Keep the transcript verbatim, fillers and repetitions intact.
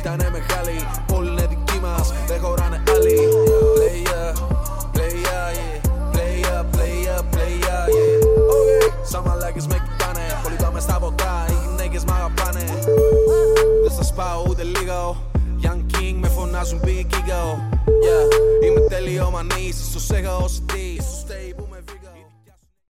ήτανε μεγάλη. Πόλη είναι δική μας, δεν χωράνε άλλοι. Player, player, yeah. Player, player, player, yeah. Okay. Σαν μαλάκες με κοιτάνε. Πολύ πάμε στα ποτά, οι γυναίκες μ' αγαπάνε. Δεν σας πάω ούτε λίγο. Young King με φωνάζουν Big Ego. Yeah. Είμαι τελειομανής, ίσως έχω ως τι.